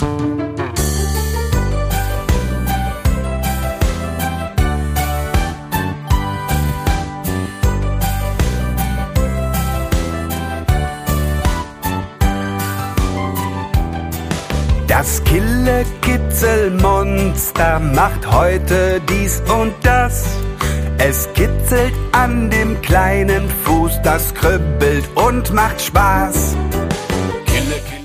Das Kille-Kitzel-Monster macht heute dies und das. Es kitzelt an dem kleinen Fuß, das kribbelt und macht Spaß. Kille, Kille.